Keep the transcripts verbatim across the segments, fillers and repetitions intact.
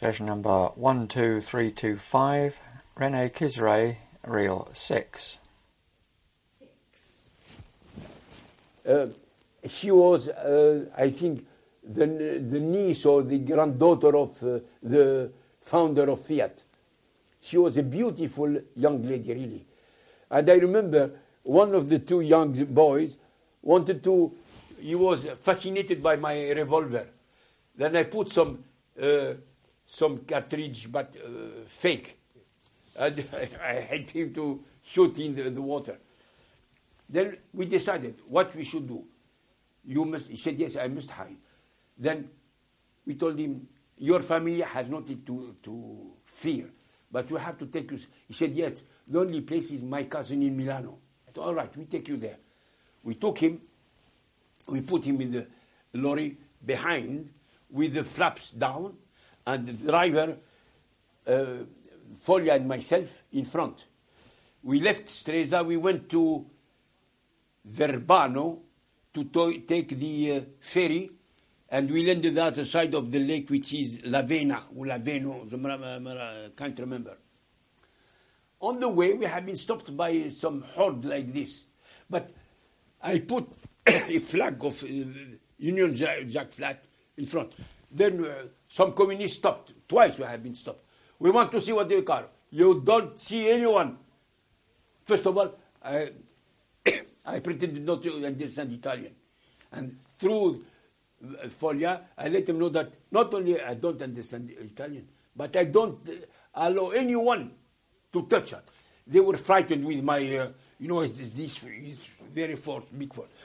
Station number one two three two five, Renee Kisray, reel six. Six. Uh, she was, uh, I think, the, the niece or the granddaughter of uh, the founder of Fiat. She was a beautiful young lady, really. And I remember one of the two young boys wanted to, he was fascinated by my revolver. Then I put some uh, some cartridge, but uh, fake. And I had him to shoot in the, the water. Then we decided what we should do. You must, he said, yes, I must hide. Then we told him, your family has nothing to, to fear, but you have to take you. He said, yes, the only place is my cousin in Milano. I said, all right, we take you there. We took him, we put him in the lorry behind with the flaps down, and the driver, uh, Foglia and myself, in front. We left Stresa, we went to Verbano to to- take the uh, ferry, and we landed at the side of the lake, which is Lavena, or Laveno, I can't remember. On the way, we have been stopped by some horde like this. But I put a flag of uh, Union Jack flag in front. Then uh, some communists stopped. Twice we have been stopped. We want to see what they are. You don't see anyone. First of all, I, I pretended not to understand Italian. And through Foglia, I let them know that not only I don't understand Italian, but I don't allow anyone to touch it. They were frightened with my, uh, you know, this, this very force, big force.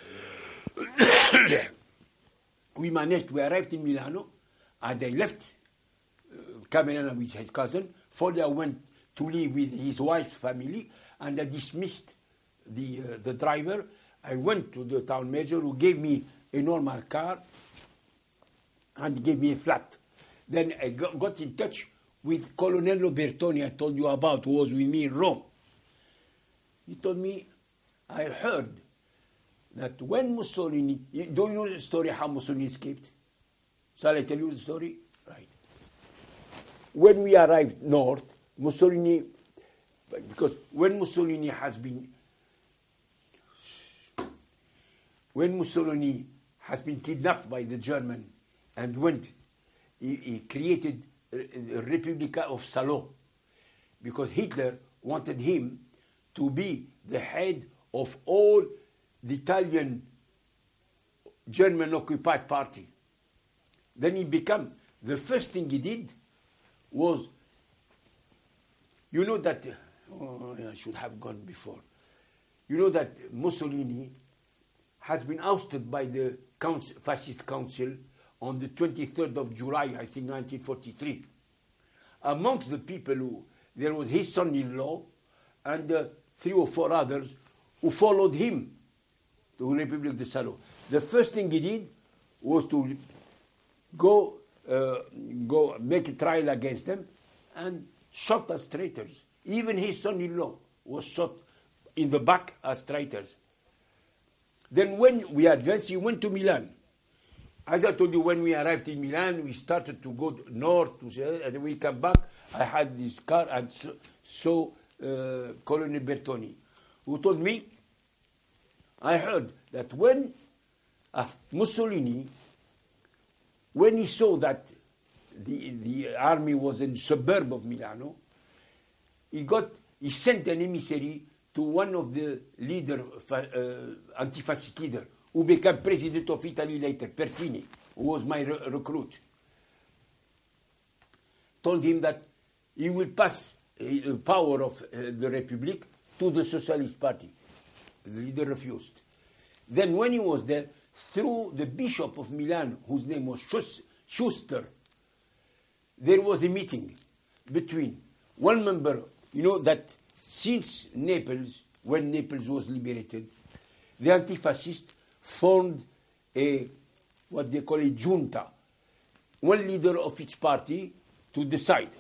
We managed, we arrived in Milano, and I left uh, Camerana with his cousin. Foglia went to live with his wife's family, and I dismissed the, uh, the driver. I went to the town major, who gave me a normal car and gave me a flat. Then I got, got in touch with Colonello Bertoni I told you about, who was with me in Rome. He told me, I heard that when Mussolini, do you know the story how Mussolini escaped? Shall I tell you the story? Right. When we arrived north, Mussolini, because when Mussolini has been, when Mussolini has been kidnapped by the German and went, he, he created a, a Republica of Salò, because Hitler wanted him to be the head of all the Italian German occupied party. Then he became, the first thing he did was, you know that, oh, I should have gone before. You know that Mussolini has been ousted by the council, fascist council on the twenty-third of July, I think nineteen forty-three. Amongst the people who, there was his son-in-law and uh, three or four others who followed him to Republic de Salò. The first thing he did was to go, uh, go make a trial against them and shot as traitors. Even his son-in-law was shot in the back as traitors. Then when we advanced, he went to Milan. As I told you, when we arrived in Milan, we started to go north, to, and we come back. I had this car and saw so, uh, Colonel Bertoni, who told me, I heard that when uh, Mussolini, when he saw that the, the army was in the suburb of Milano, he got he sent an emissary to one of the leader, uh, anti-fascist leader, who became president of Italy later, Pertini, who was my re- recruit. Told him that he will pass the uh, power of uh, the Republic to the Socialist Party. The leader refused. Then when he was there, through the Bishop of Milan, whose name was Schuster, there was a meeting between one member, you know that since Naples, when Naples was liberated, the anti-fascists formed a, what they call a junta, one leader of each party to decide.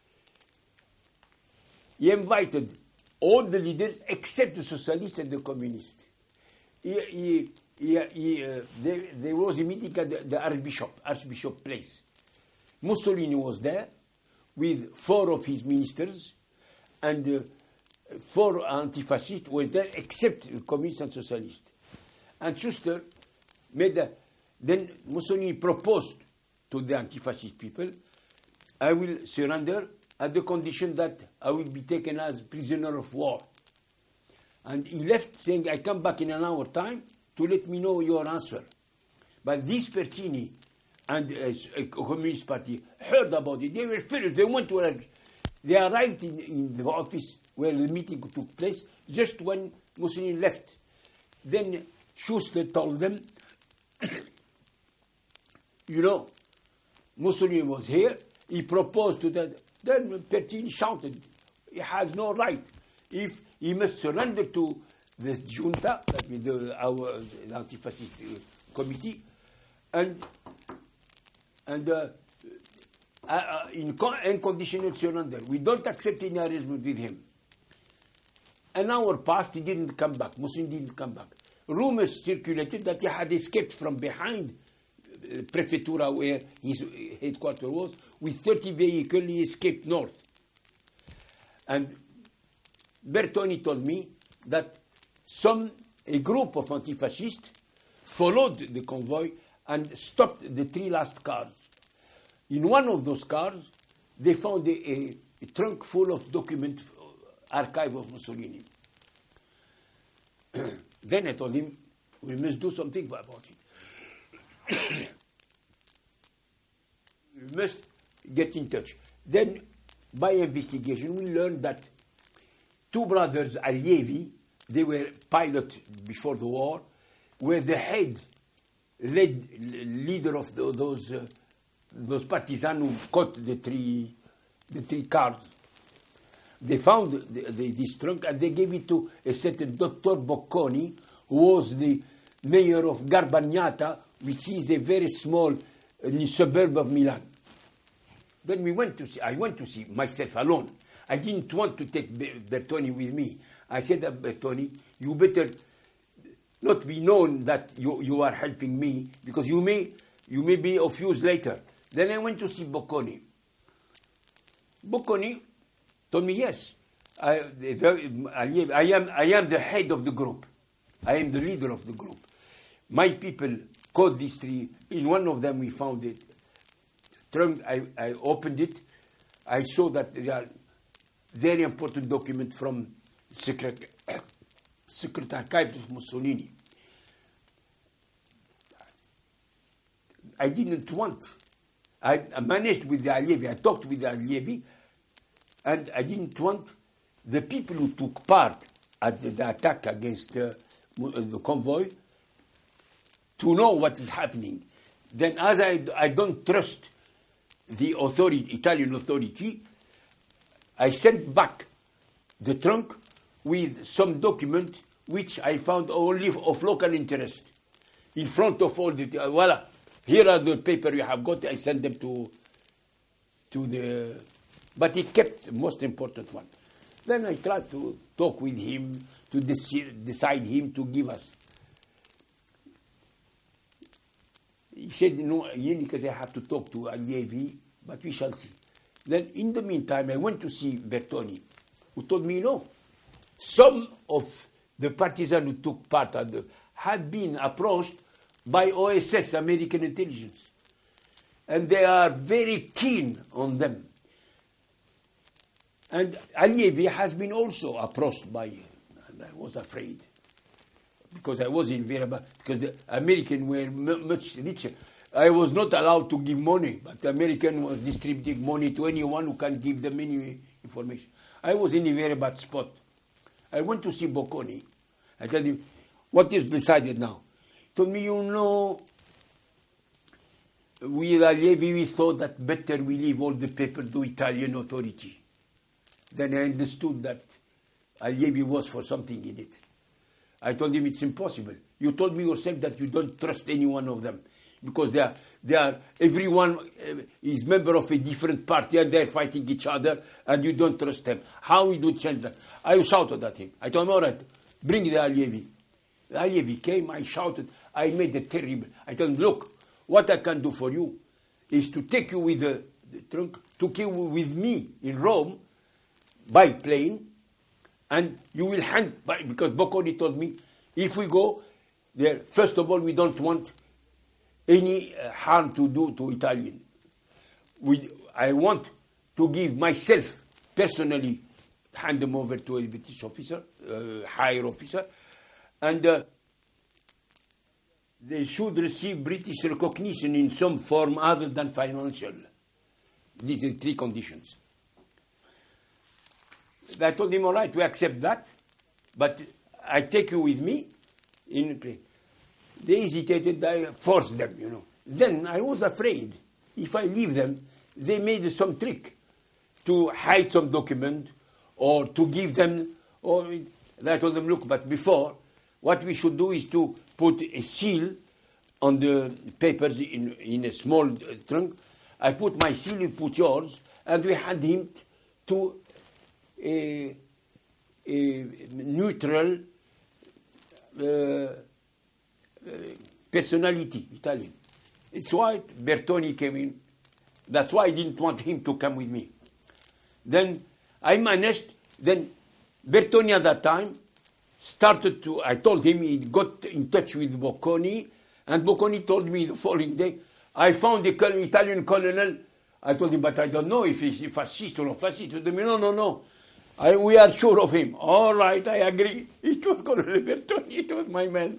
He invited all the leaders except the socialists and the communists. He, he, he, he, uh, there, there was a meeting at the, the Archbishop, Archbishop Place. Mussolini was there, with four of his ministers, and uh, four anti-fascists were there, except communists and socialists. And Schuster made a, then Mussolini proposed to the anti-fascist people, I will surrender at the condition that I will be taken as prisoner of war. And he left saying, I come back in an hour time to let me know your answer. But this Pertini and uh, a Communist Party heard about it. They were furious. They went to, they arrived in, in the office where the meeting took place just when Mussolini left. Then Schuster told them, you know, Mussolini was here. He proposed to that. Then Pertini shouted, he has no right. If he must surrender to the junta, that means the, our the anti-fascist committee, and and uh, uh, in unconditional surrender. We don't accept any arrangement with him. An hour passed, he didn't come back. Mussolini didn't come back. Rumors circulated that he had escaped from behind uh, Prefettura, where his headquarters was, with thirty vehicles. He escaped north. And Bertoni told me that some a group of anti-fascists followed the convoy and stopped the three last cars. In one of those cars, they found a, a, a trunk full of documents, archive of Mussolini. Then I told him, we must do something about it. We must get in touch. Then, by investigation, we learned that two brothers, Allievi, they were pilots before the war, were the head, lead, leader of the, those uh, those partisans who caught the three the three cars. They found the, the, this trunk and they gave it to a certain Doctor Bocconi, who was the mayor of Garbagnata, which is a very small uh, suburb of Milan. Then we went to see. I went to see myself alone. I didn't want to take Bertoni with me. I said to Bertoni, you better not be known that you, you are helping me, because you may you may be of use later. Then I went to see Bocconi. Bocconi told me, yes, I, I, am, I am the head of the group. I am the leader of the group. My people caught these three. In one of them we found it. Trunk, I, I opened it. I saw that they are very important document from Secret, Secret Archive of Mussolini. I didn't want. I, I managed with the Allievi. I talked with the Allievi, and I didn't want the people who took part at the, the attack against uh, the convoy to know what is happening. Then, as I, I don't trust the authority, Italian authority, I sent back the trunk with some document which I found only of local interest in front of all the. Uh, voila, here are the papers you have got. I sent them to to the. But he kept the most important one. Then I tried to talk with him to deci- decide him to give us. He said, no, because I have to talk to Allievi, but we shall see. Then in the meantime, I went to see Bertoni, who told me, no, some of the partisans who took part at the, had been approached by O S S, American intelligence. And they are very keen on them. And Allievi has been also approached by, and I was afraid, because I was in Veraba, because the Americans were m- much richer. I was not allowed to give money, but the American was distributing money to anyone who can give them any information. I was in a very bad spot. I went to see Bocconi. I told him, what is decided now? He told me, you know, we Allievi, we thought that better we leave all the paper to Italian authority. Then I understood that Allievi was for something in it. I told him it's impossible. You told me yourself that you don't trust any one of them, because they are, they are, everyone is member of a different party and they're fighting each other and you don't trust them. How we do change that? I shouted at him. I told him, all right, bring the Allievi. The Allievi came, I shouted, I made a terrible. I told him, look, what I can do for you is to take you with the, the trunk to come with me in Rome by plane, and you will hand, by, because Bocconi told me, if we go there, first of all, we don't want any uh, harm to do to Italian. We, I want to give myself personally, hand them over to a British officer, uh, higher officer, and uh, they should receive British recognition in some form other than financial. These are three conditions. I told him, all right, we accept that, but I take you with me in plane. They hesitated, I forced them, you know. Then I was afraid, if I leave them, they made some trick to hide some document or to give them, or I told them, look, but before, what we should do is to put a seal on the papers in, in a small uh, trunk. I put my seal, you put yours, and we hand him to a, a neutral uh, uh, personality, Italian. It's why Bertoni came in. That's why I didn't want him to come with me. Then I managed, then Bertoni at that time started to, I told him he got in touch with Bocconi, and Bocconi told me the following day, I found the Italian colonel. I told him, but I don't know if he's a fascist or not fascist. He told me, no, no, no. I, we are sure of him. All right, I agree. It was Colonel Bertoni, it was my man.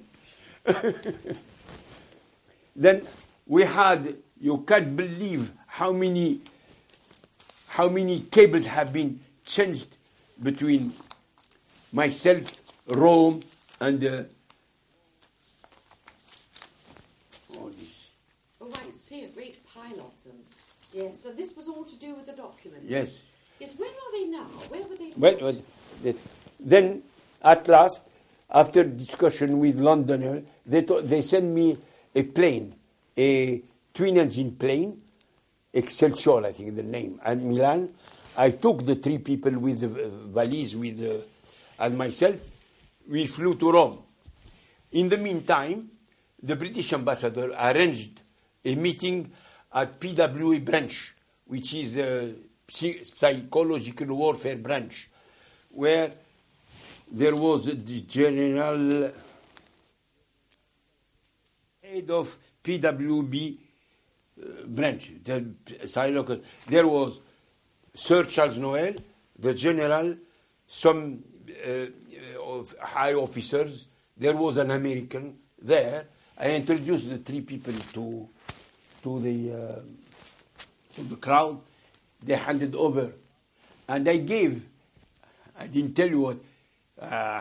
Then we had, you can't believe how many, how many cables have been changed between myself, Rome, and uh, all this. Oh, I can see a great pile of them. Yes, so this was all to do with the documents. Yes. Yes, where are they now? Where were they? Well, well, then, at last, after discussion with Londoner, they to, they sent me a plane, a twin-engine plane, Excelsior, I think the name, and Milan. I took the three people with the valise with uh, and myself. We flew to Rome. In the meantime, the British ambassador arranged a meeting at P W A branch, which is the psychological warfare branch, where there was the general head of P W B uh, branch. The psychological. There was Sir Charles Noel, the general, some uh, of high officers. There was an American there. I introduced the three people to to the uh, to the crowd. They handed over, and I gave. I didn't tell you what. Uh,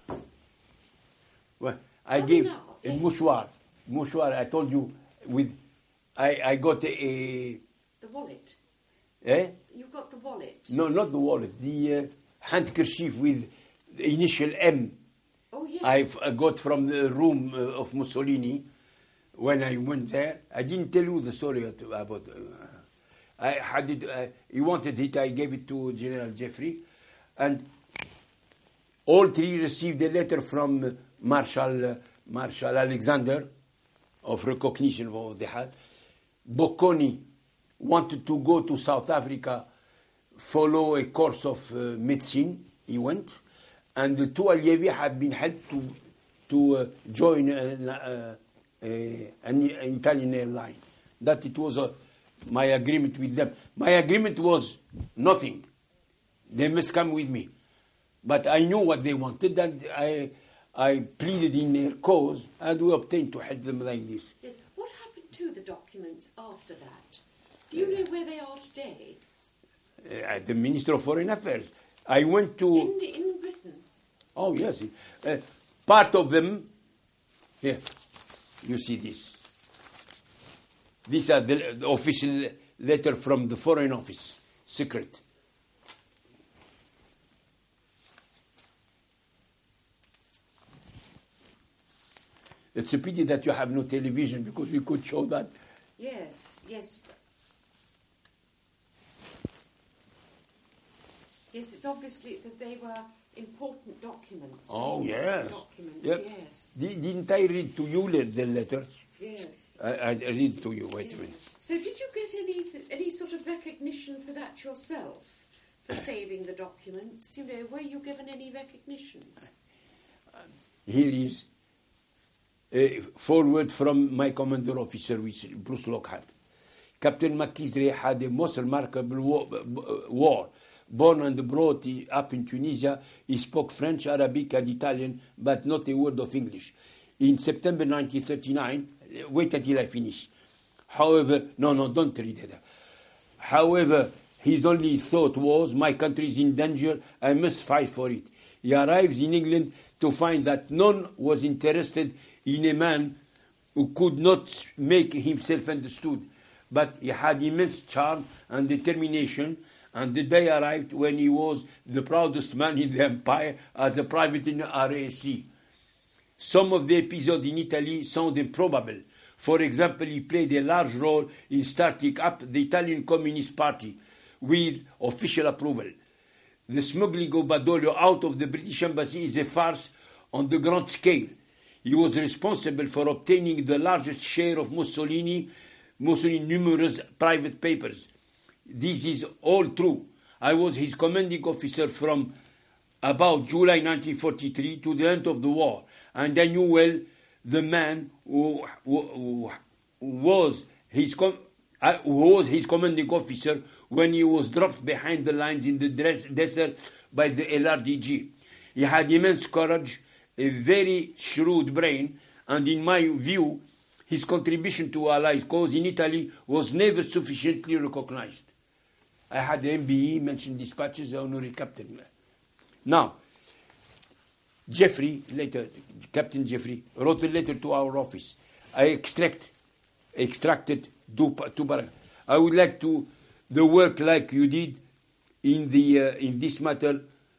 well, I Tell gave me now, a okay. mouchoir. Mouchoir. I told you with. I I got a. a The wallet. eh? You got the wallet. No, not the wallet. The uh, handkerchief with the initial M. Oh yes. I've, I got from the room uh, of Mussolini when I went there. I didn't tell you the story about. Uh, I had it. Uh, he wanted it. I gave it to General Jeffrey, and all three received a letter from uh, Marshal uh, Marshal Alexander of recognition of what they had. Bocconi wanted to go to South Africa, follow a course of uh, medicine. He went, and the two Allievi had been helped to to uh, join uh, uh, uh, an, an Italian airline. That it was uh, my agreement with them. My agreement was nothing. They must come with me, but I knew what they wanted, and I I pleaded in their cause, and we obtained to help them like this. Yes. What happened to the documents after that? Do you know where they are today? Uh, the Minister of Foreign Affairs. I went to. In, in Britain. Oh yes, uh, part of them. Here, you see this. These are the, the official letter from the Foreign Office, secret. It's a pity that you have no television, because we could show that. Yes, yes. Yes, it's obviously that they were important documents. Oh yes, Documents, yep. yes. Di- Didn't I read to you the letter? Yes. I, I read to you. Wait a minute. So did you get any any sort of of recognition for that yourself, for saving the documents? You know, were you given any recognition? Here is a forward from my commander officer, which is Bruce Lockhart. Captain McKeesray had a most remarkable war. war. Born and brought up in Tunisia, he spoke French, Arabic, and Italian, but not a word of English. In September nineteen thirty-nine, wait until I finish. However, no, no, don't read it. However, his only thought was, my country is in danger, I must fight for it. He arrives in England to find that none was interested in a man who could not make himself understood. But he had immense charm and determination, and the day arrived when he was the proudest man in the empire as a private in the R A C. Some of the episodes in Italy sound improbable. For example, he played a large role in starting up the Italian Communist Party with official approval. The smuggling of Badoglio out of the British Embassy is a farce on the grand scale. He was responsible for obtaining the largest share of Mussolini, Mussolini's numerous private papers. This is all true. I was his commanding officer from about July nineteen forty-three to the end of the war, and I knew well the man who, who, who was his com- uh, who was his commanding officer when he was dropped behind the lines in the dress- desert by the L R D G. He had immense courage, a very shrewd brain, and in my view, his contribution to Allied cause in Italy was never sufficiently recognized. I had the M B E mention dispatches, honorary captain. Now, Jeffrey, later, Captain Jeffrey, wrote a letter to our office. I extract, extracted two, two paragraphs. I would like to the work like you did in the uh, in this matter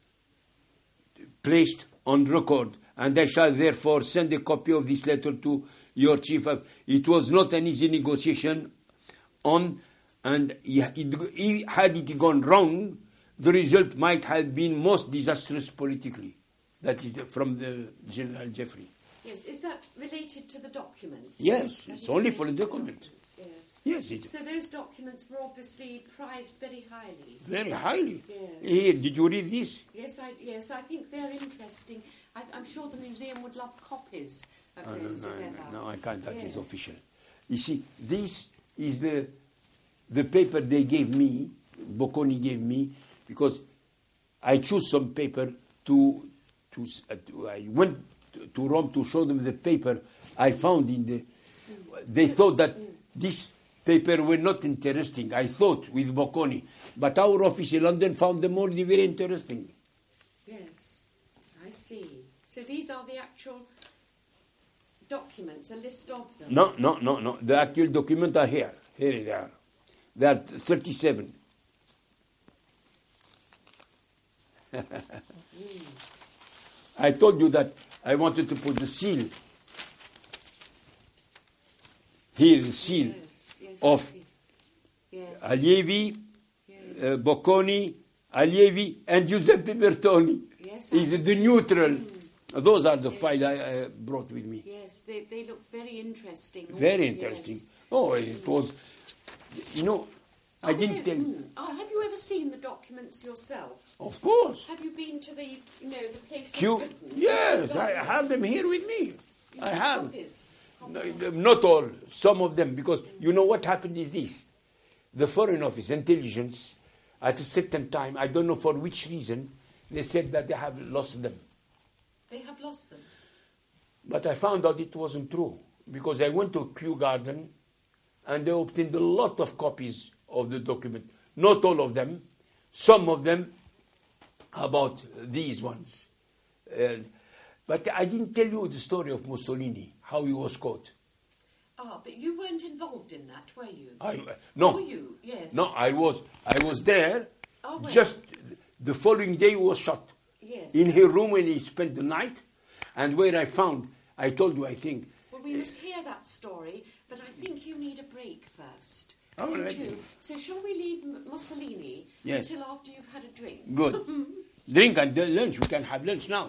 placed on record, and I shall therefore send a copy of this letter to your chief. It was not an easy negotiation on, and he, he, had it gone wrong, the result might have been most disastrous politically. That is the, from the General Jeffrey. Yes, is that related to the documents? Yes, That it's is only related for the to documents. Yes. Yes, it is. So those documents were obviously prized very highly. Very highly. Yes. Here, did you read this? Yes, I, yes, I think they're interesting. I, I'm sure the museum would love copies of Oh, no, those no, if ever. no, I can't. That is Yes. official. You see, this is the the paper they gave me, Bocconi gave me, because I chose some paper to, to, uh, to I went to Rome to show them the paper I found in the, they thought that this paper were not interesting, I thought, with Bocconi, but our office in London found them all very interesting. Yes, I see. So these are the actual documents, a list of them? No, no, no, no. The actual documents are here. Here they are. They are thirty-seven. Mm. I told you that I wanted to put the seal. Here is the seal Yes, yes, I of see. Yes. Allievi, Yes. uh, Bocconi, Allievi, and Giuseppe Bertoni. Yes, I Is the see. neutral. Mm. Those are the files I uh, brought with me. Yes, they, they look very interesting. Very Yes. interesting. Oh, it was, you know, I Are didn't they- tell. mm, oh, have you ever seen the documents yourself? Of course. Have you been to the, you know, the place Q. of Britain? Yes, I Documents? have them here with me. You I have. Copies. No, Copies. not all, some of them, because you know what happened is this. The Foreign Office, intelligence, at a certain time, I don't know for which reason, they said that they have lost them. They have lost them. But I found out it wasn't true, because I went to Kew Garden and they obtained a lot of copies of the document. Not all of them, some of them about these ones. Uh, but I didn't tell you the story of Mussolini, how he was caught. Ah, but you weren't involved in that, were you? I, no, Were you? Yes. no, I was, I was there. Oh, well. Just the following day he was shot Yes. in her room when he spent the night, and where I found, I told you, I think. Well, we must hear that story, but I think you need a break first. Oh, Don't let's- you? So shall we leave M- Mussolini Yes. until after you've had a drink? Good. Drink and uh, lunch. We can have lunch now.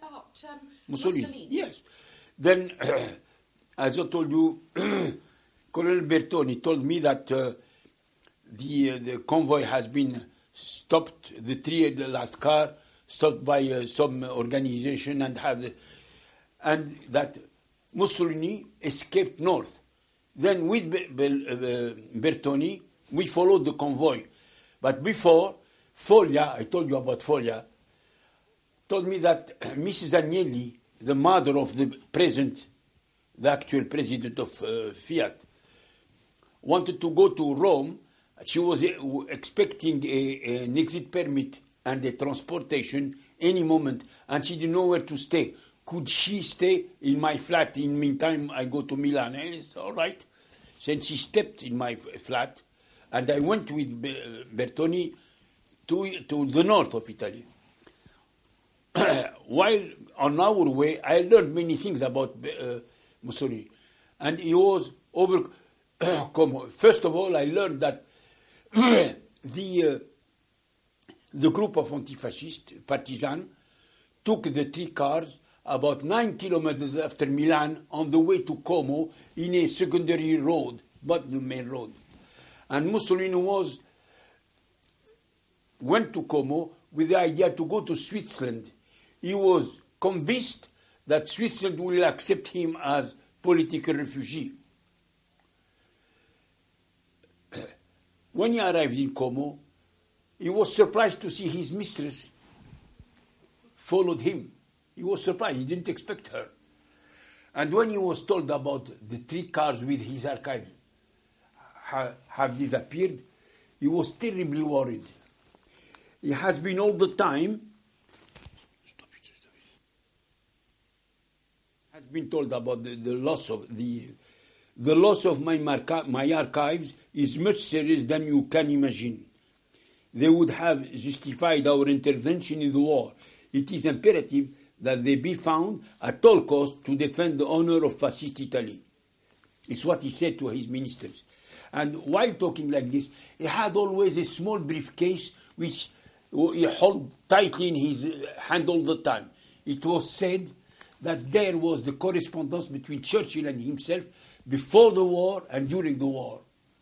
about um, Mussolini. Mussolini. Yes. Then, as I told you, Colonel Bertoni told me that uh, the uh, the convoy has been stopped. The three, the last car, stopped by uh, some organization, and have, the, and that Mussolini escaped north. Then with Be- Be- uh, Bertoni, we followed the convoy. But before, Foglia, I told you about Foglia, told me that Missus Agnelli, the mother of the present, the actual president of uh, Fiat, wanted to go to Rome. She was uh, expecting a, an exit permit and a transportation any moment, and she didn't know where to stay. Could she stay in my flat? In the meantime, I go to Milan. Eh? It's all right. Then she stepped in my flat, and I went with Bertoni to, to the north of Italy. While on our way, I learned many things about uh, Mussolini. And he was over... First of all, I learned that the, uh, the group of anti-fascist partisan took the three cars about nine kilometers after Milan on the way to Como in a secondary road, but the main road. And Mussolini was went to Como with the idea to go to Switzerland. He was convinced that Switzerland will accept him as political refugee. When he arrived in Como, he was surprised to see his mistress followed him. He was surprised. He didn't expect her. And when he was told about the three cars with his archives ha- have disappeared, he was terribly worried. He has been all the time has been told about the, the loss of the the loss of my marca- my archives is much serious than you can imagine. They would have justified our intervention in the war. It is imperative that they be found at all costs to defend the honor of fascist Italy. It's what he said to his ministers. And while talking like this, he had always a small briefcase which he held tightly in his hand all the time. It was said that there was the correspondence between Churchill and himself before the war and during the war.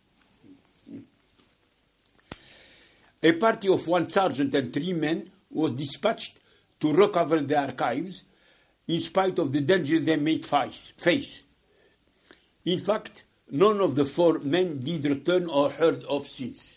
A party of one sergeant and three men was dispatched to recover the archives in spite of the danger they might face. In fact, none of the four men did return or heard of since.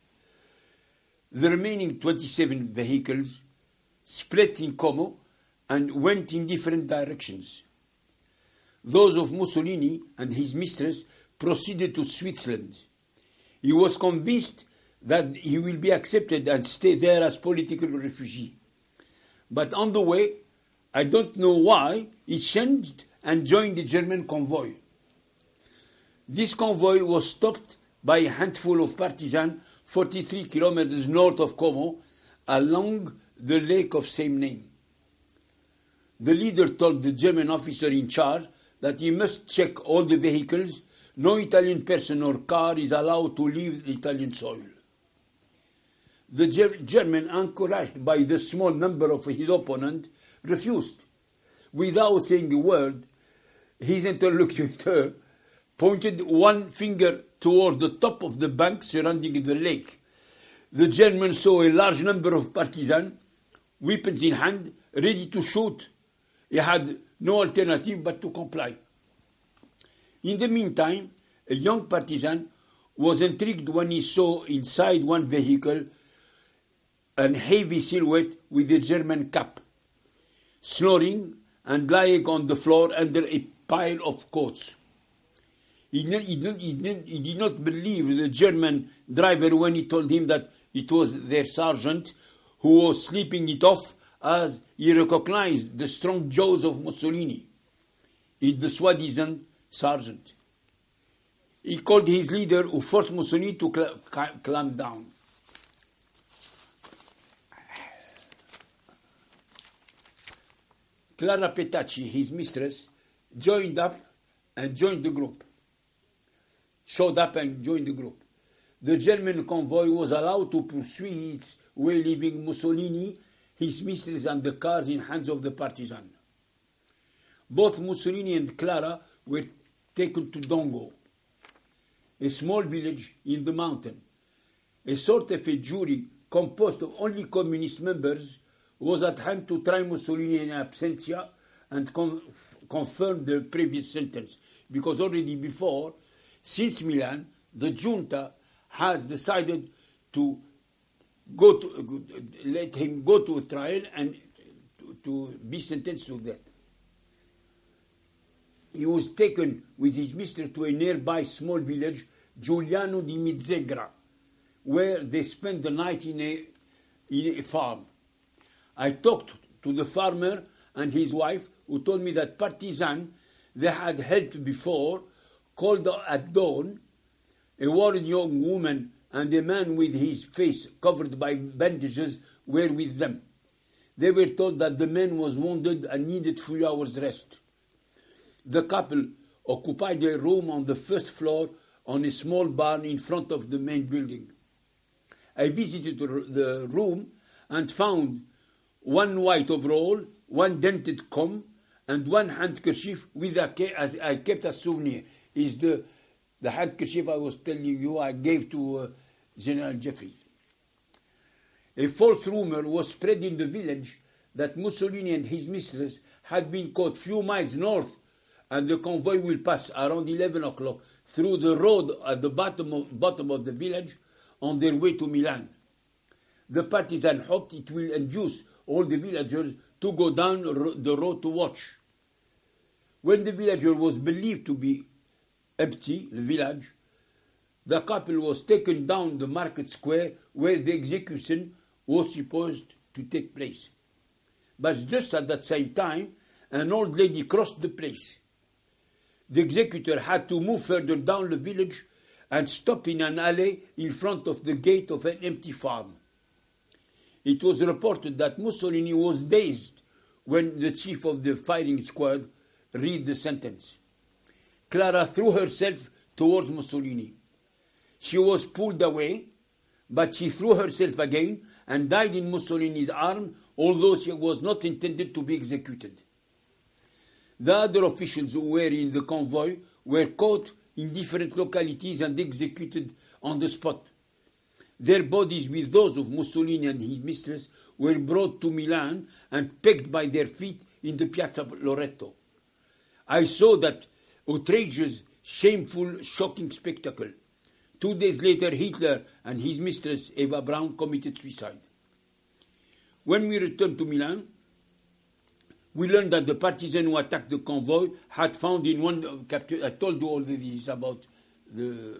The remaining twenty-seven vehicles split in Como and went in different directions. Those of Mussolini and his mistress proceeded to Switzerland. He was convinced that he will be accepted and stay there as political refugee. But on the way, I don't know why, he changed and joined the German convoy. This convoy was stopped by a handful of partisans forty-three kilometers north of Como along the lake of same name. The leader told the German officer in charge that he must check all the vehicles. No Italian person or car is allowed to leave Italian soil. The Ger- German, encouraged by the small number of his opponents, refused. Without saying a word, his interlocutor pointed one finger toward the top of the bank surrounding the lake. The Germans saw a large number of partisans, weapons in hand, ready to shoot. He had no alternative but to comply. In the meantime, a young partisan was intrigued when he saw inside one vehicle a heavy silhouette with a German cap, snoring and lying on the floor under a pile of coats. He, he, he, did, he did not believe the German driver when he told him that it was their sergeant who was sleeping it off, as he recognized the strong jaws of Mussolini in the soi-disant sergeant. He called his leader, who forced Mussolini to cl- cl- climb down. Clara Petacci, his mistress, joined up and joined the group. Showed up and joined the group. The German convoy was allowed to pursue its way, leaving Mussolini his mistress and the cars in hands of the partisan. Both Mussolini and Clara were taken to Dongo, a small village in the mountain. A sort of a jury composed of only communist members was at hand to try Mussolini in absentia and conf- confirm the previous sentence. Because already before, since Milan, the junta has decided to go to, let him go to a trial and to, to be sentenced to death. He was taken with his mistress to a nearby small village, Giuliano di Mizzegra, where they spent the night in a, in a farm. I talked to the farmer and his wife, who told me that partisan they had helped before, called at dawn, a worried young woman and a man with his face covered by bandages were with them. They were told that the man was wounded and needed few hours' rest. The couple occupied a room on the first floor on a small barn in front of the main building. I visited the room and found one white overall, one dented comb, and one handkerchief with a, as I kept as souvenir. Is the the handkerchief I was telling you I gave to uh, General Jeffries. A false rumor was spread in the village that Mussolini and his mistress had been caught few miles north, and the convoy will pass around eleven o'clock through the road at the bottom of, bottom of the village on their way to Milan. The partisan hoped it will induce all the villagers to go down the road to watch. When the villager was believed to be empty, the village, the couple was taken down the market square where the execution was supposed to take place. But just at that same time, an old lady crossed the place. The executor had to move further down the village and stop in an alley in front of the gate of an empty farm. It was reported that Mussolini was dazed when the chief of the firing squad read the sentence. Clara threw herself towards Mussolini. She was pulled away, but she threw herself again and died in Mussolini's arm, although she was not intended to be executed. The other officials who were in the convoy were caught in different localities and executed on the spot. Their bodies, with those of Mussolini and his mistress, were brought to Milan and pegged by their feet in the Piazza Loreto. I saw that outrageous, shameful, shocking spectacle. Two days later, Hitler and his mistress, Eva Braun, committed suicide. When we returned to Milan, we learned that the partisan who attacked the convoy had found in one capture. I told you all this about the.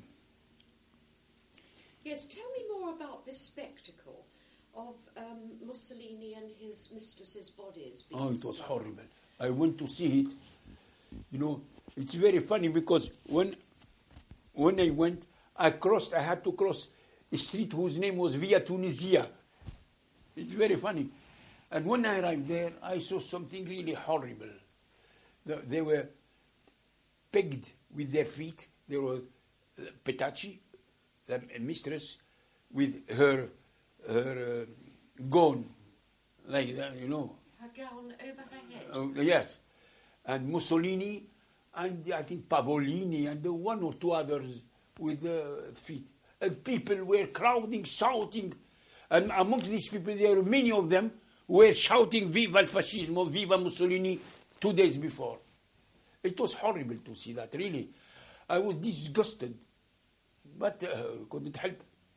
Yes, tell me more about this spectacle of um, Mussolini and his mistress's bodies. Oh, it was horrible. I went to see it. You know, it's very funny because when when I went, I crossed. I had to cross a street whose name was Via Tunisia. It's very funny. And when I arrived there, I saw something really horrible. The, they were pegged with their feet. There was Petacci, the mistress, with her her uh, gown, like that, you know. Her gown over her head. Uh, yes. And Mussolini, and I think Pavolini, and the one or two others with the feet. And people were crowding, shouting. And amongst these people, there were many of them were shouting Viva il fascismo, Viva Mussolini, two days before. It was horrible to see that, really. I was disgusted, but uh, couldn't help.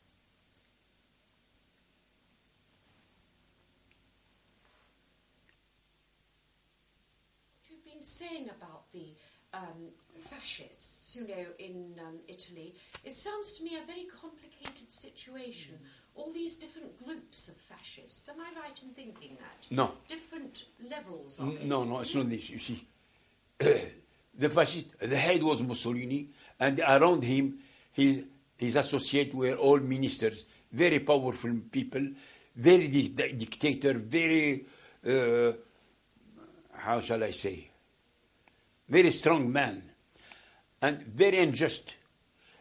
What you've been saying about the um, fascists, you know, in um, Italy, it sounds to me a very complicated situation. Mm. All these different groups of fascists. Am I right in thinking that? No. Different levels of it. No, no, it's not this, you see. The fascist, the head was Mussolini, and around him, his, his associates were all ministers, very powerful people, very di- di- dictator, very, uh, how shall I say, very strong man, and very unjust.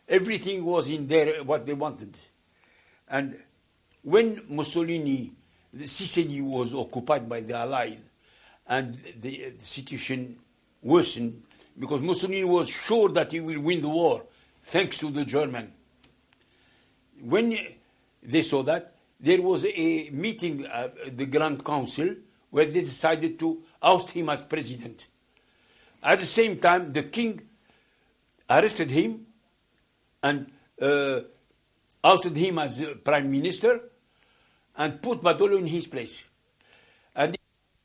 Everything was in there, what they wanted. And when Mussolini the Sicily was occupied by the Allies, and the, the situation worsened because Mussolini was sure that he will win the war, thanks to the German. When they saw that, there was a meeting at the Grand Council where they decided to oust him as president. At the same time, the king arrested him and uh, ousted him as prime minister and put Badoglio in his place. And